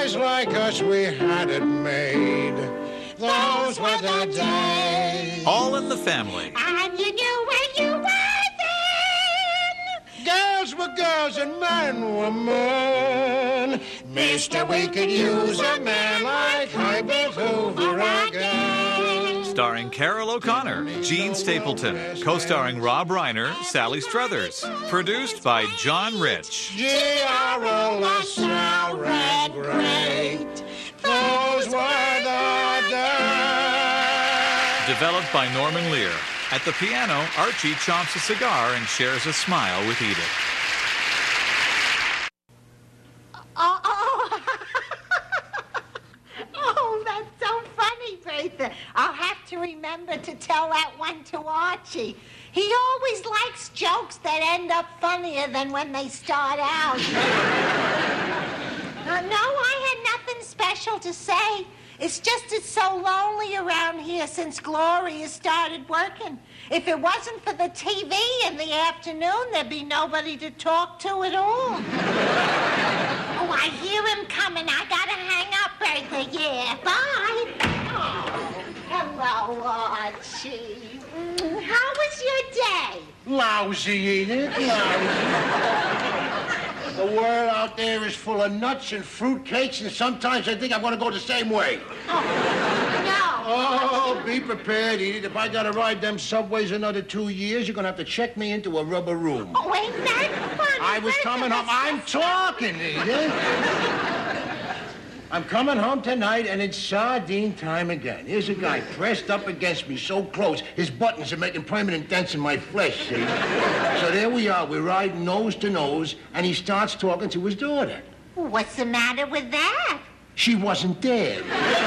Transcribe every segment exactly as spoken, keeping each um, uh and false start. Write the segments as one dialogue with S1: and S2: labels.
S1: Boys like us, we had it made. Those were the days.
S2: All in the Family.
S3: And you knew where you were then.
S1: Girls were girls and men were men. Mister, we could use a man like Herbert Hoover again.
S2: Starring Carol O'Connor, Gene Stapleton. Co-starring Rob Reiner, Sally Struthers. Produced by John Rich.
S1: G R O LaSalle, red, great. Those were the days.
S2: Developed by Norman Lear. At the piano, Archie chomps a cigar and shares a smile with Edith.
S3: Oh, oh. Oh, that's so funny, Bertha. I'll have to remember to tell that one to Archie. He always likes jokes that end up funnier than when they start out. uh, no, I had nothing special to say. It's just it's so lonely around here since Gloria started working. If it wasn't for the T V in the afternoon, there'd be nobody to talk to at all. Oh, I hear him coming. I gotta hang up, Bertha. Yeah, bye. Oh, hello, Archie. Mm, how was your day?
S1: Lousy, Edith, lousy. The world out there is full of nuts and fruitcakes, and sometimes I think I'm going to go the same way.
S3: Oh, no.
S1: Oh, be prepared, Edith. If I got to ride them subways another two years, you're going to have to check me into a rubber room.
S3: Oh, ain't that funny?
S1: I was coming home. I'm talking, Edith. I'm coming home tonight, and it's sardine time again. Here's a guy pressed up against me so close, his buttons are making permanent dents in my flesh, see? So there we are. We're riding nose to nose, and he starts talking to his daughter.
S3: What's the matter with that?
S1: She wasn't there.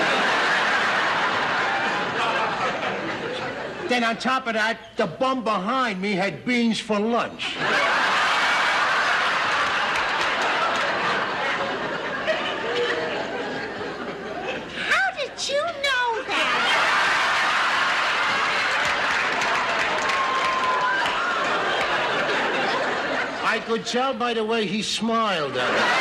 S1: Then on top of that, the bum behind me had beans for lunch.
S3: You know that.
S1: I could tell by the way he smiled at me.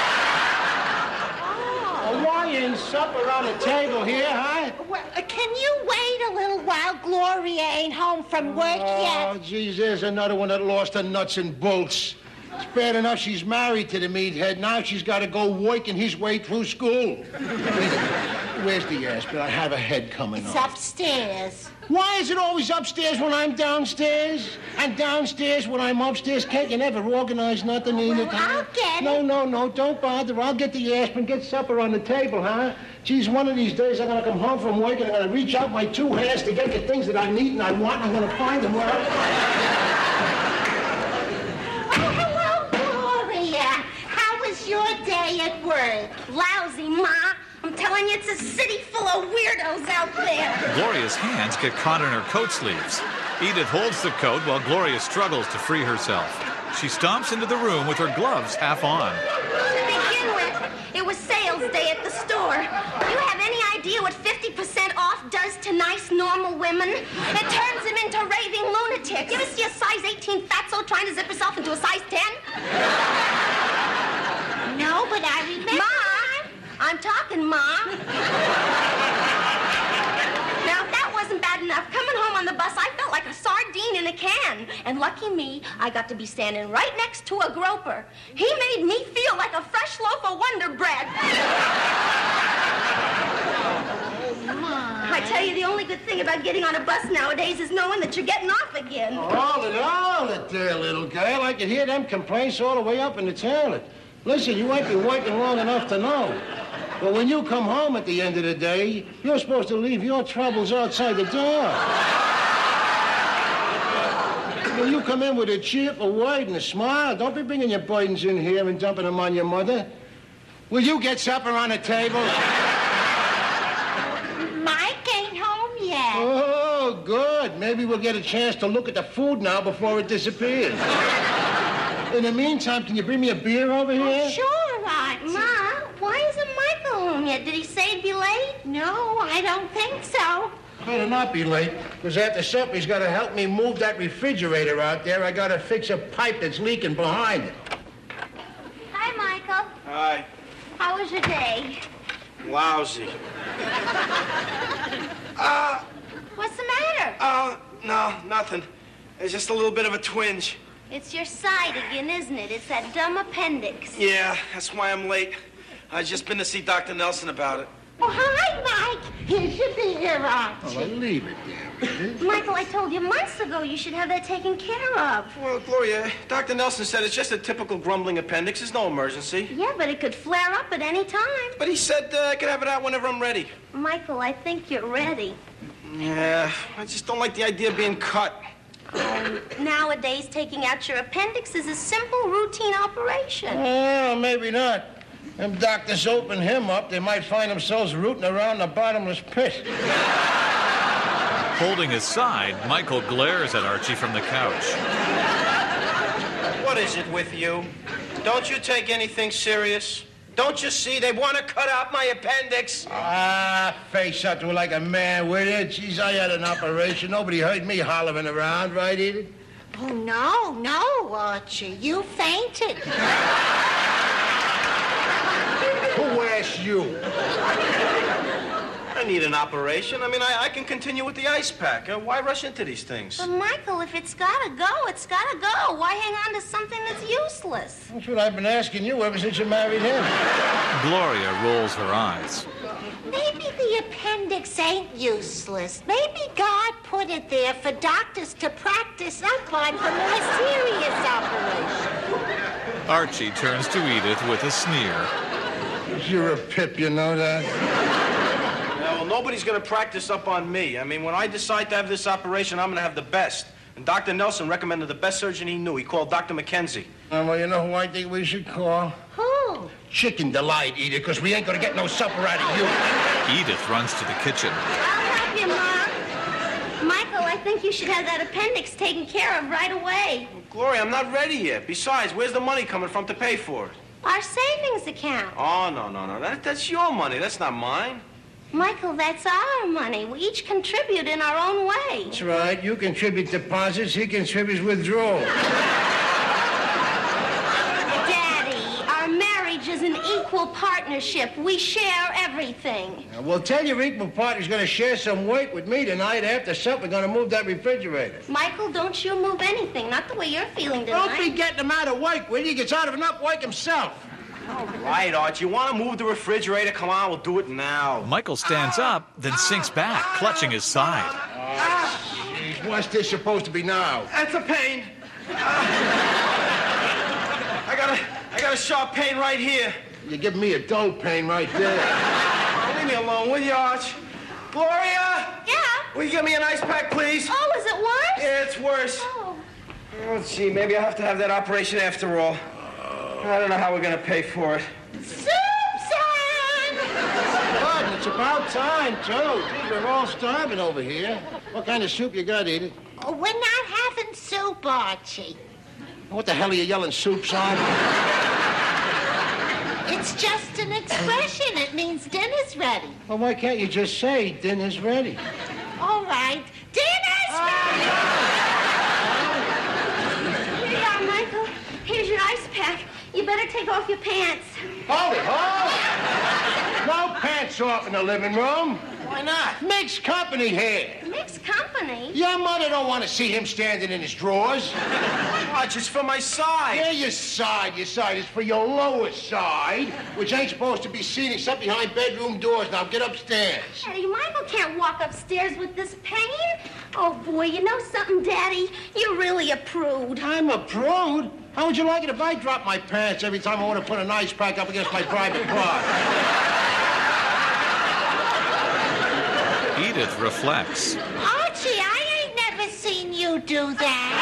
S3: Oh.
S1: Hawaiian supper on the table here, huh?
S3: Well, uh, can you wait a little while Gloria ain't home from work
S1: Oh,
S3: yet?
S1: geez, there's another one that lost her nuts and bolts. It's bad enough she's married to the meathead. Now she's got to go working his way through school. Where's the aspirin? I have a head coming
S3: It's
S1: on.
S3: upstairs.
S1: Why is it always upstairs when I'm downstairs? And downstairs when I'm upstairs? Can't you never organize nothing, Edith?
S3: Well, I'll get
S1: No,
S3: it.
S1: no, no, don't bother. I'll get the aspirin, get supper on the table, huh? Geez, one of these days I'm going to come home from work and I'm going to reach out my two hands to get the things that I need and I want, and I'm going to find them where I...
S3: Oh, hello, Gloria. How was your day at work?
S4: Lousy, Ma. I'm telling you, it's a city full of weirdos out there.
S2: Gloria's hands get caught in her coat sleeves. Edith holds the coat while Gloria struggles to free herself. She stomps into the room with her gloves half on.
S4: To begin with, it was sales day at the store. You have any idea what fifty percent off does to nice, normal women? It turns them into raving lunatics. You ever see a size eighteen fatso trying to zip herself into a size ten?
S3: No, but I remember...
S4: Ma! I'm talking, Ma. Now, if that wasn't bad enough, coming home on the bus, I felt like a sardine in a can. And lucky me, I got to be standing right next to a groper. He made me feel like a fresh loaf of Wonder Bread. I tell you, the only good thing about getting on a bus nowadays is knowing that you're getting off again.
S1: Hold it, hold it there, little girl. I can hear them complaints all the way up in the toilet. Listen, you ain't been working long enough to know. But when you come home at the end of the day, you're supposed to leave your troubles outside the door. When you come in with a cheerful word and a smile, don't be bringing your burdens in here and dumping them on your mother. Will you get supper on the table?
S3: Mike ain't home yet.
S1: Oh, good. Maybe we'll get a chance to look at the food now before it disappears. In the meantime, can you bring me a beer over here?
S3: Oh, sure, Archie.
S4: Ma, why isn't Michael home yet? Did he say he'd be late?
S3: No, I don't think so.
S1: Better not be late, because after supper he's got to help me move that refrigerator out there. I got to fix a pipe that's leaking behind it.
S4: Hi, Michael.
S1: Hi.
S4: How was was your day?
S5: Lousy. Uh,
S4: What's the matter?
S5: uh, no, nothing. It's just a little bit of a twinge.
S4: It's your side again, isn't it? It's that dumb appendix.
S5: Yeah, that's why I'm late. I've just been to see Doctor Nelson about it.
S3: Oh, hi, Mike. Here's your beer,
S1: Oh,
S3: Archie.
S1: well, leave it there, Edith.
S4: Michael, I told you months ago you should have that taken care of.
S5: Well, Gloria, Doctor Nelson said it's just a typical grumbling appendix. There's no emergency.
S4: Yeah, but it could flare up at any time.
S5: But he said uh, I could have it out whenever I'm ready.
S4: Michael, I think you're ready.
S5: Yeah, I just don't like the idea of being cut.
S4: Nowadays, taking out your appendix is a simple routine operation.
S1: Well, maybe not. Them doctors open him up, they might find themselves rooting around the bottomless pit.
S2: Holding his side, Michael glares at Archie from the couch.
S5: What is it with you? Don't you take anything serious? Don't you see they want to cut out my appendix?
S1: Ah, face up to it like a man with it. Geez, I had an operation. Nobody heard me hollering around, right, Edith?
S3: Oh, no, no, Archie. You fainted.
S1: Who asked you?
S5: I need an operation. I mean, I, I can continue with the ice pack. Uh, why rush into these things?
S4: But, Michael, if it's gotta go, it's gotta go. Why hang on to something that's useless?
S1: That's what I've been asking you ever since you married him.
S2: Gloria rolls her eyes.
S3: Maybe the appendix ain't useless. Maybe God put it there for doctors to practice up on for more serious operations.
S2: Archie turns to Edith with a sneer.
S1: You're a pip, you know that?
S5: Yeah, well, nobody's going to practice up on me. I mean, when I decide to have this operation, I'm going to have the best. And Doctor Nelson recommended the best surgeon he knew. He called Doctor McKenzie.
S1: Uh, well, you know who I think we should call?
S3: Who?
S1: Chicken Delight, Edith, because we ain't going to get no supper out of you.
S2: Edith runs to the kitchen.
S4: I'll help you, Mom. Michael, I think you should have that appendix taken care of right away.
S5: Well, Gloria, I'm not ready yet. Besides, where's the money coming from to pay for it?
S4: Our savings account.
S5: Oh, no, no, no. That, that's your money. That's not mine.
S4: Michael, that's our money. We each contribute in our own way.
S1: That's right. You contribute deposits, he contributes withdrawals.
S4: Daddy, our marriage is an equal partnership. We share everything.
S1: Now, we'll tell your equal partner's going to share some work with me tonight. After supper, we're going to move that refrigerator.
S4: Michael, don't you move anything. Not the way you're feeling tonight.
S1: Don't be getting him out of work, will you? He gets out of enough work himself.
S5: All right, Arch. You want to move the refrigerator? Come on, we'll do it now.
S2: Michael stands up, then sinks back, clutching his side.
S1: Jeez, what's this supposed to be now?
S5: That's a pain. Uh, I got a, I got a sharp pain right here.
S1: You're giving me a dull pain right there.
S5: Oh, leave me alone, will you, Arch? Gloria?
S4: Yeah?
S5: Will you get me an ice pack, please?
S4: Oh, is it worse?
S5: Yeah, it's worse.
S4: Oh.
S5: Let's see, maybe I'll have to have that operation after all. I don't know how we're going to pay for it.
S3: Soup time!
S1: Good, it's about time, too. Geez, we're all starving over here. What kind of soup you got, Edith?
S3: Oh, we're not having soup, Archie.
S1: What the hell are you yelling soups on?
S3: It's just an expression. It means dinner's ready.
S1: Well, why can't you just say dinner's ready?
S3: All right. Dinner's ready!
S4: Here you are, Michael. Here's your ice pack. You better take off your pants.
S1: Hold it, hold! No pants off in the living room.
S5: Why not?
S1: Mixed company here.
S4: Mixed company?
S1: Your mother don't want to see him standing in his drawers.
S5: Arch, it's for my side.
S1: Yeah, your side, your side is for your lower side, which ain't supposed to be seen except behind bedroom doors. Now get upstairs.
S4: Daddy, Michael can't walk upstairs with this pain. Oh, boy, you know something, Daddy? You're really a prude.
S1: I'm a prude. How would you like it if I dropped my pants every time I want to put an ice pack up against my private part?
S2: Edith reflects.
S3: Archie, I ain't never seen you do that.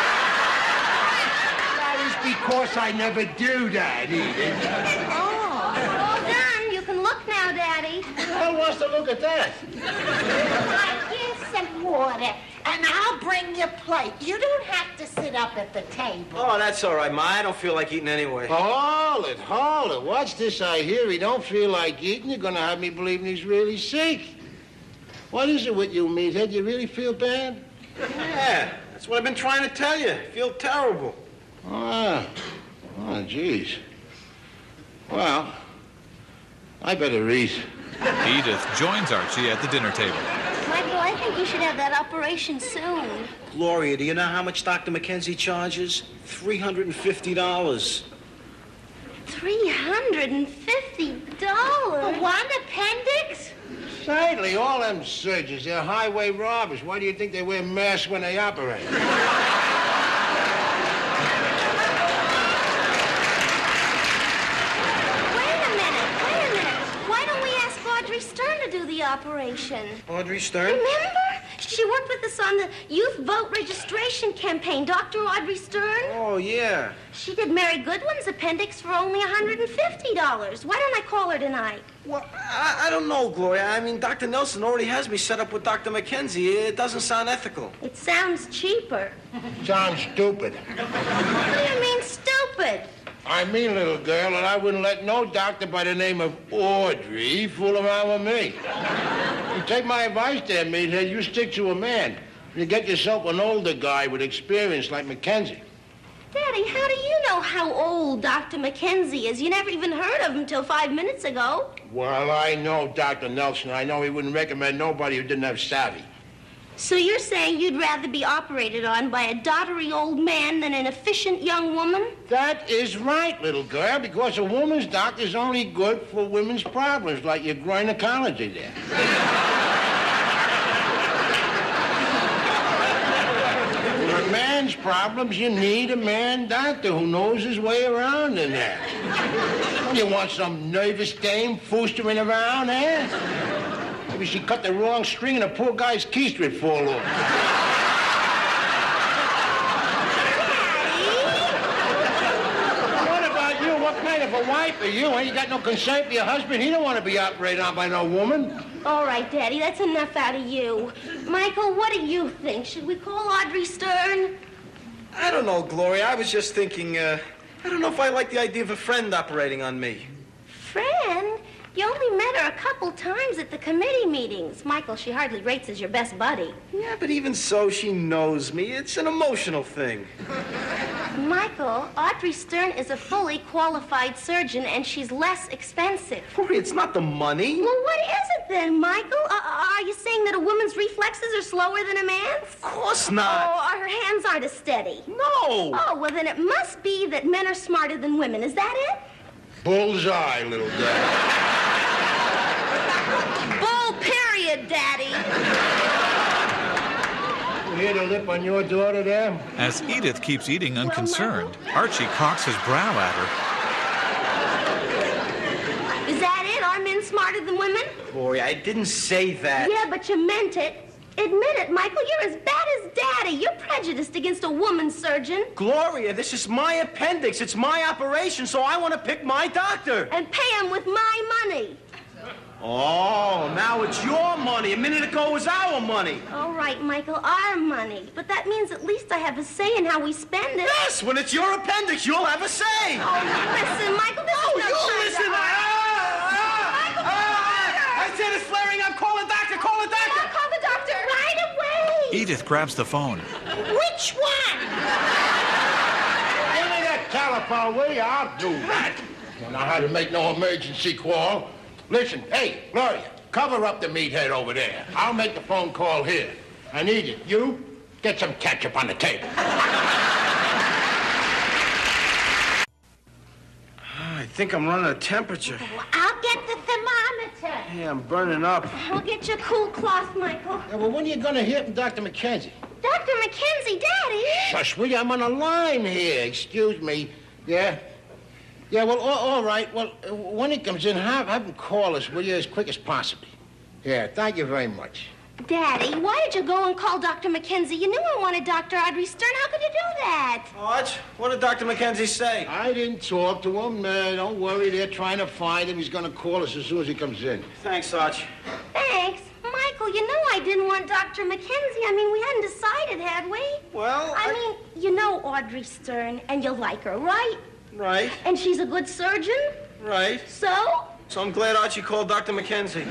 S1: That is because I never do that, Edith.
S3: Oh.
S4: All done. You can look now, Daddy.
S1: Who the hell wants to look at that?
S3: Here's some water, and I'll bring your plate. You don't have to sit up at the table.
S5: Oh, that's all right, Ma. I don't feel like eating anyway.
S1: Hold it, hold it. What's this I hear? He don't feel like eating. You're going to have me believing he's really sick. What is it with you, meathead? You really feel bad?
S5: Yeah, that's what I've been trying to tell you. I feel terrible.
S1: Ah, oh, geez. Well, I better eat.
S2: Edith joins Archie at the dinner table.
S4: Michael, I think you should have that operation soon.
S5: Gloria, do you know how much Doctor McKenzie charges? three hundred fifty dollars.
S4: three hundred fifty dollars?
S3: For one appendix?
S1: Sadly, all them surgeons, they're highway robbers. Why do you think they wear masks when they operate?
S4: Wait a minute, wait a minute. Why don't we ask Audrey Stern to do the operation?
S5: Audrey Stern?
S4: Remember? She worked with us on the youth vote registration campaign, Doctor Audrey Stern.
S5: Oh, yeah.
S4: She did Mary Goodwin's appendix for only one hundred fifty dollars. Why don't I call her tonight?
S5: Well, I, I don't know, Gloria. I mean, Doctor Nelson already has me set up with Doctor McKenzie. It doesn't sound ethical.
S4: It sounds cheaper.
S1: Sounds stupid.
S4: What do you mean, stupid?
S1: I mean, little girl, that I wouldn't let no doctor by the name of Audrey fool around with me. You take my advice there, meathead. You stick to a man. You get yourself an older guy with experience like McKenzie.
S4: Daddy, how do you know how old Doctor McKenzie is? You never even heard of him till five minutes ago.
S1: Well, I know Doctor Nelson. I know he wouldn't recommend nobody who didn't have savvy.
S4: So you're saying you'd rather be operated on by a dottery old man than an efficient young woman?
S1: That is right, little girl, because a woman's doctor's only good for women's problems, like your gynecology there. For a man's problems, you need a man doctor who knows his way around in there. Well, you want some nervous dame foostering around, eh? Maybe she cut the wrong string and the poor guy's keister would fall off. What about you? What kind of a wife are you? Ain't you got no concern for your husband? He don't want to be operated on by no woman.
S4: All right, Daddy, that's enough out of you. Michael, what do you think? Should we call Audrey Stern?
S5: I don't know, Gloria. I was just thinking, uh, I don't know if I like the idea of a friend operating on me.
S4: Friend? You only met her a couple times at the committee meetings. Michael, she hardly rates as your best buddy.
S5: Yeah, but even so, she knows me. It's an emotional thing.
S4: Michael, Audrey Stern is a fully qualified surgeon, and she's less expensive.
S5: Gloria, it's not the money.
S4: Well, what is it then, Michael? Uh, are you saying that a woman's reflexes are slower than a man's?
S5: Of course
S4: Oh,
S5: not.
S4: or her hands aren't as steady?
S5: No.
S4: Oh, well, then it must be that men are smarter than women. Is that it?
S1: Bullseye, little girl.
S4: Bull, period, Daddy.
S1: You hear the lip on your daughter there?
S2: As Edith keeps eating unconcerned, Archie cocks his brow at her.
S4: Is that it? Are men smarter than women?
S5: Gloria, I didn't say that.
S4: Yeah, but you meant it. Admit it, Michael. You're as bad as Daddy. You're prejudiced against a woman surgeon.
S5: Gloria, this is my appendix. It's my operation, so I want to pick my doctor.
S4: And pay him with my money.
S5: Oh, now it's your money. A minute ago it was our money.
S4: All right, Michael, our money. But that means at least I have a say in how we spend it.
S5: Yes, when it's your appendix, you'll have a say.
S4: Oh, listen, Michael, this
S5: Oh,
S4: is no
S5: you
S4: time
S5: listen.
S4: to
S5: Ah,
S4: argue.
S5: ah,
S4: Michael,
S5: ah, I said it's flaring up. Call a doctor. Call a doctor.
S4: I'll call the doctor right away.
S2: Edith grabs the phone.
S3: Which one?
S1: Give me that telephone, will you? I'll do that. You know how to make no emergency call. Listen, hey, Gloria, cover up the meathead over there. I'll make the phone call here. I need it. You, get some ketchup on the table.
S5: I think I'm running a temperature.
S3: I'll get the thermometer.
S5: Hey, I'm burning up.
S4: I'll get you a cool cloth, Michael.
S1: Yeah, well, when are you going to hear from Doctor McKenzie?
S4: Doctor McKenzie, Daddy.
S1: Shush, will you? I'm on a line here. Excuse me. Yeah? Yeah, well, all, all right. Well, uh, when he comes in, have, have him call us, will you, as quick as possible. Yeah, thank you very much.
S4: Daddy, why did you go and call Doctor McKenzie? You knew I wanted Doctor Audrey Stern. How could you do that?
S5: Arch, what did Doctor McKenzie say?
S1: I didn't talk to him. Uh, don't worry, they're trying to find him. He's going to call us as soon as he comes in.
S5: Thanks, Arch.
S4: Thanks. Michael, you know I didn't want Doctor McKenzie. I mean, we hadn't decided, had we?
S5: Well,
S4: I mean, you know Audrey Stern, and you like her, right?
S5: Right,
S4: And she's a good surgeon?
S5: right.
S4: So?
S5: So I'm glad Archie called Doctor McKenzie.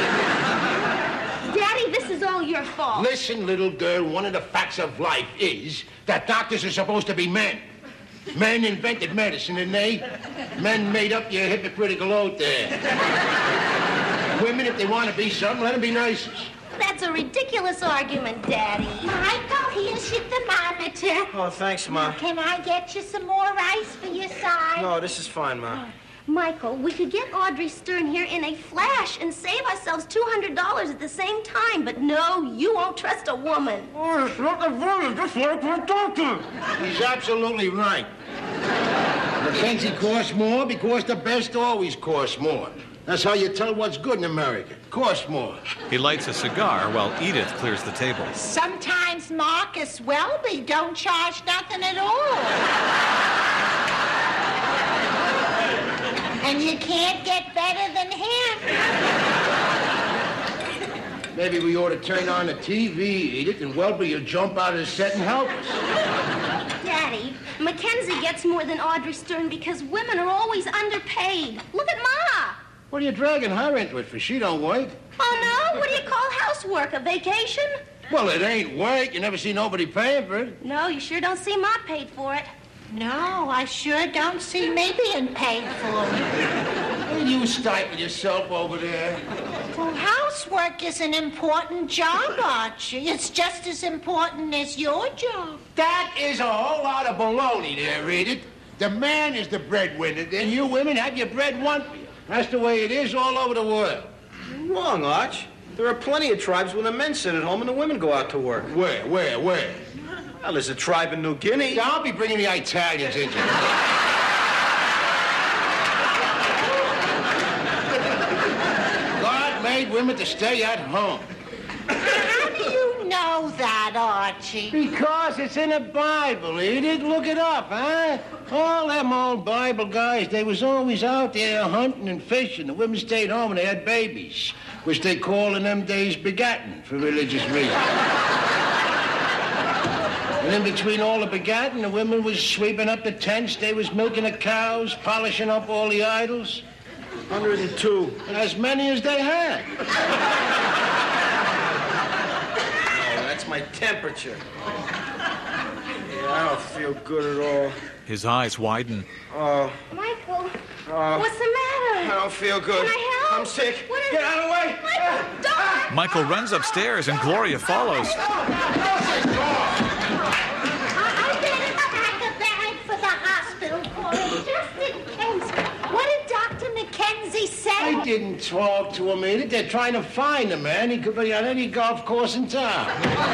S4: Daddy, this is all your fault.
S1: Listen, little girl, one of the facts of life is that doctors are supposed to be men. Men invented medicine, didn't they? Men made up your hypocritical oath there. Women, if they want to be something, let them be nices.
S4: That's a ridiculous argument, Daddy.
S3: Michael, here's your thermometer.
S5: Oh, thanks, Ma.
S3: Can I get you some more ice for your side?
S5: No, this is fine, Ma.
S4: Michael, we could get Audrey Stern here in a flash and save ourselves two hundred dollars at the same time. But no, you won't trust a woman.
S1: Oh, it's not a woman, just like my doctor. He's absolutely right. Mackenzie costs more because the best always costs more. That's how you tell what's good in America. Costs more.
S2: He lights a cigar while Edith clears the table.
S3: Sometimes Marcus Welby don't charge nothing at all. And you can't get better than him.
S1: Maybe we ought to turn on the T V, Edith, and Welby will jump out of the set and help us.
S4: Daddy, Mackenzie gets more than Audrey Stern because women are always underpaid. Look at Ma.
S1: What are you dragging her into it for? She don't work.
S4: Oh, no? What do you call housework? A vacation?
S1: Well, it ain't work. You never see nobody paying for it.
S4: No, you sure don't see Ma paid for it.
S3: No, I sure don't see me being paid for it.
S1: Will you stifle yourself over there?
S3: Well, housework is an important job, Archie. It's just as important as your job.
S1: That is a whole lot of baloney there, Edith. The man is the breadwinner, and you women have your bread won for you. That's the way it is all over the world.
S5: Wrong, Arch. There are plenty of tribes where the men sit at home and the women go out to work.
S1: Where, where, where?
S5: Well, there's a tribe in New Guinea.
S1: Yeah, I'll be bringing the Italians into it. God made women to stay at home.
S3: How do you know that, Archie?
S1: Because it's in the Bible, Edith. Look it up, huh? All them old Bible guys, they was always out there hunting and fishing. The women stayed home and they had babies, which they call in them days begatting for religious reasons. And in between all the begatting, the women was sweeping up the tents, they was milking the cows, polishing up all the idols.
S5: one hundred two.
S1: As many as they had.
S5: Oh, that's my temperature. Yeah, I don't feel good at all.
S2: His eyes widen.
S5: Oh,
S4: Michael,
S5: uh,
S4: what's the
S5: I
S4: matter?
S5: don't feel good.
S4: Can I help?
S5: I'm sick.
S4: What is
S5: Get
S4: it?
S5: out of the way.
S4: Michael, don't!
S2: Michael runs upstairs and Gloria follows.
S3: I better pack a bag for the hospital for him, just in case. What did Doctor Mackenzie say?
S1: I didn't talk to him, Edith. They're trying to find the man. He could be on any golf course in town.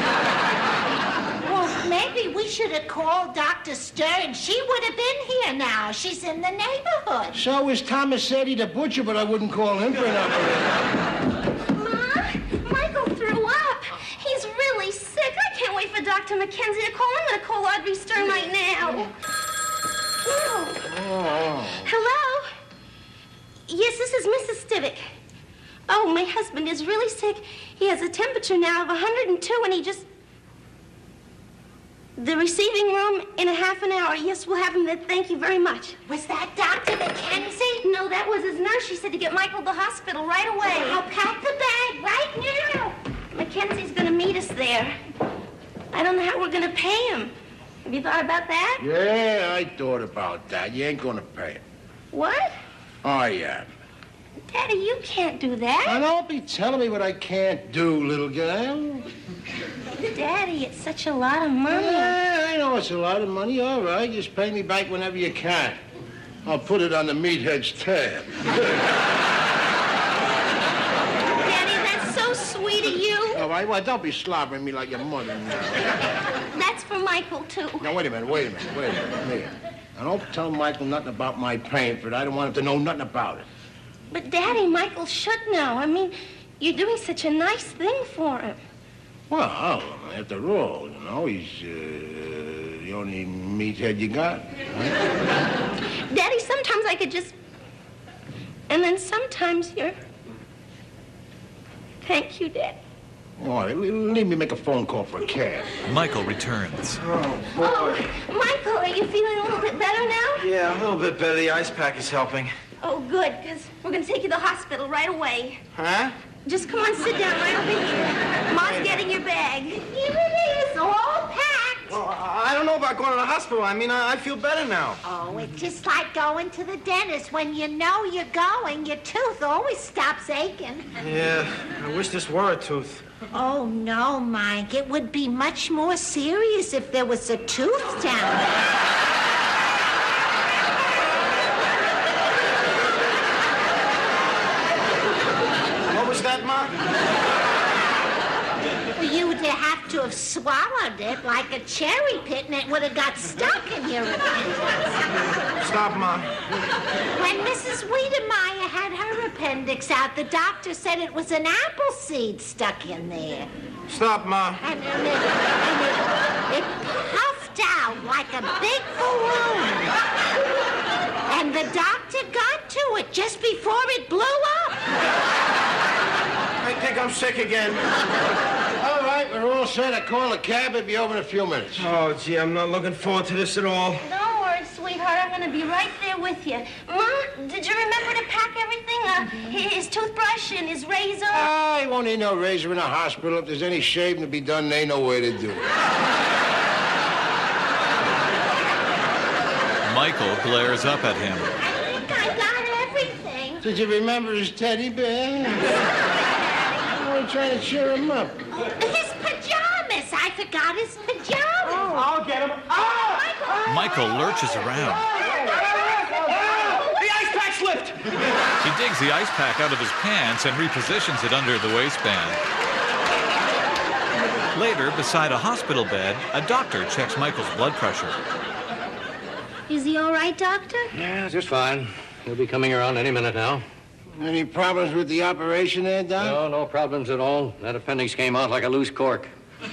S3: Well, maybe we should have called Doctor Stern. She would have been here now. She's in the neighborhood.
S1: So is Thomas Eddie the butcher, but I wouldn't call him for an operation.
S4: Ma, Michael threw up. He's really sick. I can't wait for Doctor Mackenzie to call. I'm going to call Audrey Stern right now. Oh.
S1: Oh.
S4: Hello? Yes, this is Missus Stivick. Oh, my husband is really sick. He has a temperature now of one hundred two, and he just... The receiving room in a half an hour. Yes, we'll have him there. Thank you very much.
S3: Was that Doctor Mackenzie?
S4: No, that was his nurse. She said to get Michael to the hospital right away.
S3: I'll pack the bag right now.
S4: Mackenzie's going to meet us there. I don't know how we're going to pay him. Have you thought about that?
S1: Yeah, I thought about that. You ain't gonna pay him.
S4: What?
S1: I am.
S4: Daddy, you can't do
S1: Now,
S4: that.
S1: don't be telling me what I can't do, little girl.
S4: Daddy, it's such a lot of money.
S1: Yeah, I know it's a lot of money. All right, just pay me back whenever you can. I'll put it on the meathead's tab.
S4: Daddy, that's so sweet of you.
S1: All right, well, don't be slobbering me like your mother now.
S4: That's for Michael, too.
S1: Now, wait a minute, wait a minute, wait a minute. Here. Now, don't tell Michael nothing about my paying for it. I don't want him to know nothing about it.
S4: But, Daddy, Michael should know. I mean, you're doing such a nice thing for him.
S1: Well, after all, you know, he's uh, the only meathead you got. Right?
S4: Daddy, sometimes I could just... And then sometimes you're... Thank you, Daddy.
S1: All right, leave me make a phone call for a cab.
S2: Michael returns.
S5: Oh, boy.
S4: Oh, Michael, are you feeling a little bit better now?
S5: Yeah, a little bit better. The ice pack is helping.
S4: Oh, good, because we're going to take you to the hospital right away.
S5: Huh?
S4: Just come on, sit down right over here. Mom's getting your bag.
S3: Here it is, all packed.
S5: Well, I don't know about going to the hospital. I mean, I, I feel better now.
S3: Oh, it's just like going to the dentist. When you know you're going, your tooth always stops aching.
S5: Yeah, I wish this were a tooth.
S3: Oh, no, Mike. It would be much more serious if there was a tooth down there.
S5: What was that, Ma?
S3: You'd have to have swallowed it like a cherry pit, and it would have got stuck in your appendix.
S5: Stop, Ma.
S3: When Missus Wiedemeyer had her appendix out, the doctor said it was an apple seed stuck in there.
S5: Stop, Ma.
S3: And, and, it, and it, it puffed out like a big balloon. And the doctor got to it just before it blew up.
S5: I think I'm sick again.
S1: All right, we're all set. I call a cab. It'll be over in a few minutes.
S5: Oh, gee, I'm not looking forward to this at all.
S4: Don't worry, sweetheart. I'm going to be right there with you. Ma, did you remember to pack everything? Uh, his toothbrush and his razor?
S1: Ah, he won't need no razor in the hospital. If there's any shaving to be done, there ain't no way to do it.
S2: Michael glares up at him.
S3: I think I got everything.
S1: Did you remember his teddy bear? I'm trying to cheer him up.
S3: His pajamas. I forgot his pajamas.
S1: Oh, I'll get him. Oh!
S2: Michael lurches around.
S5: The ice pack slipped!
S2: He digs the ice pack out of his pants and repositions it under the waistband. Later, beside a hospital bed, a doctor checks Michael's blood pressure.
S4: Is he all right, Doctor?
S6: Yeah, just fine. He'll be coming around any minute now.
S1: Any problems with the operation there, Doc?
S6: No, no problems at all. That appendix came out like a loose cork.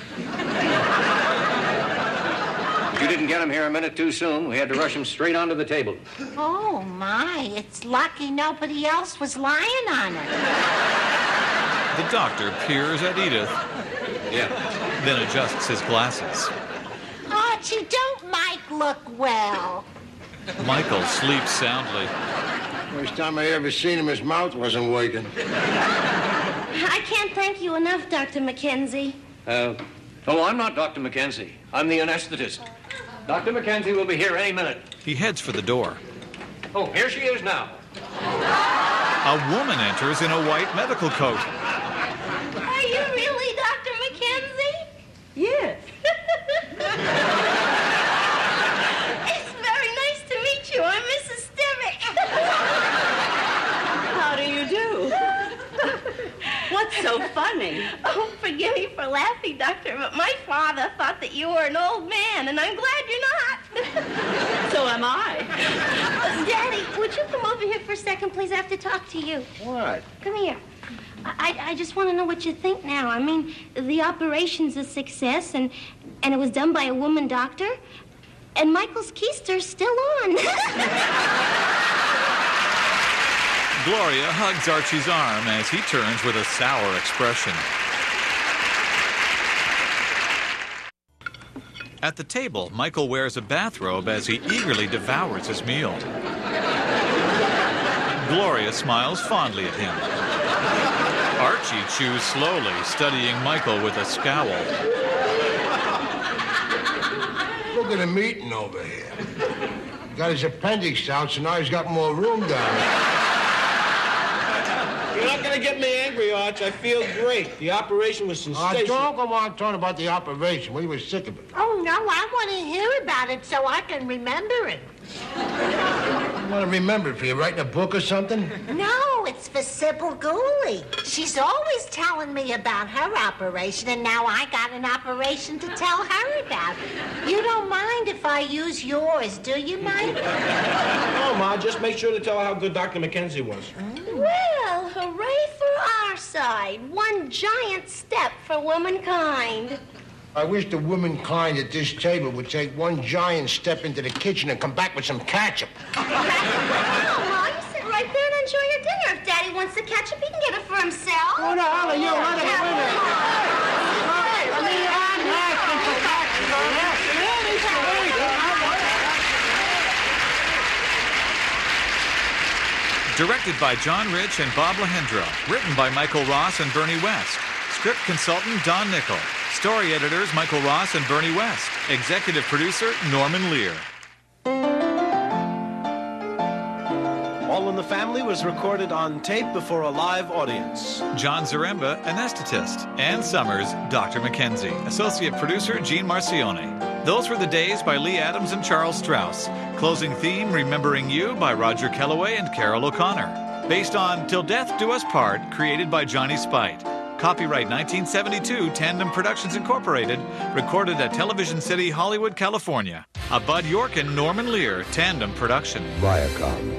S6: If you didn't get him here a minute too soon, we had to rush him straight onto the table.
S3: Oh, my. It's lucky nobody else was lying on it.
S2: The doctor peers at Edith,
S6: Yeah.
S2: then adjusts his glasses.
S3: Archie, don't Mike look well?
S2: Michael sleeps soundly.
S1: First time I ever seen him, his mouth wasn't working.
S4: I can't thank you enough, Doctor McKenzie.
S6: Uh, oh, I'm not Doctor McKenzie. I'm the anesthetist. Doctor McKenzie will be here any minute.
S2: He heads for the door.
S6: Oh, here she is now.
S2: A woman enters in a white medical coat.
S4: Are you really Doctor McKenzie?
S7: Yes.
S4: It's very nice to meet you. I'm Missus Stemmick.
S7: How do you do? What's so funny?
S4: Oh, forgive me for laughing, Doctor, but my father thought that you were an old man, and I'm glad you're not.
S7: So am I.
S4: Uh, Daddy, would you come over here for a second, please? I have to talk to you.
S1: What?
S4: Come here. I, I just want to know what you think now. I mean, the operation's a success, and, and it was done by a woman doctor, and Michael's keister's still on.
S2: Gloria hugs Archie's arm as he turns with a sour expression. At the table, Michael wears a bathrobe as he eagerly devours his meal. Gloria smiles fondly at him. Archie chews slowly, studying Michael with a scowl.
S1: Look at him eating over here. Got his appendix out, so now he's got more room down there.
S5: You're not going to get me angry, Arch. I feel great. The operation was
S1: Uh,
S5: sensational.
S1: don't go on talking about the operation. We were sick of it.
S3: Oh, no, I want to hear about it so I can remember it.
S1: You want to remember it for you writing a book or something?
S3: No, it's for Sybil Gooley. She's always telling me about her operation, and now I got an operation to tell her about. You don't mind if I use yours, do you, Mike?
S5: No, Ma, just make sure to tell her how good Doctor McKenzie was.
S4: Well, hooray for our side. One giant step for womankind.
S1: I wish the womankind at this table would take one giant step into the kitchen and come back with some ketchup.
S4: Oh, Ma, you sit right there and enjoy your dinner. If Daddy wants the ketchup, he can get it for himself.
S1: Who the hell are you? Let him win it. Hey, I mean, I'm asking for ketchup.
S2: Directed by John Rich and Bob Lahendra. Written by Michael Ross and Bernie West. Script consultant Don Nickel. Story editors Michael Ross and Bernie West. Executive producer Norman Lear.
S5: All in the Family was recorded on tape before a live audience.
S2: John Zaremba, anesthetist. Ann Summers, Doctor Mackenzie. Associate producer Gene Marcione. Those Were the Days by Lee Adams and Charles Strauss. Closing theme Remembering You by Roger Kellaway and Carol O'Connor. Based on Till Death Do Us Part, created by Johnny Spite. Copyright nineteen seventy-two, Tandem Productions Incorporated, recorded at Television City, Hollywood, California. A Bud York and Norman Lear Tandem production.
S8: Viacom.